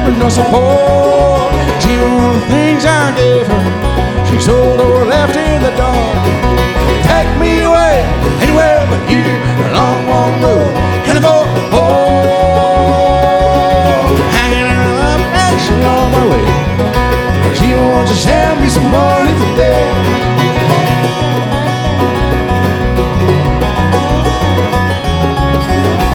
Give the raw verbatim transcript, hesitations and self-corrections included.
with no support. She won the things I gave her. She sold or left in the dark. Take me away, anywhere but here, a long, long road, and I'm home. Hanging around, action on my way. She wants to send me some money today.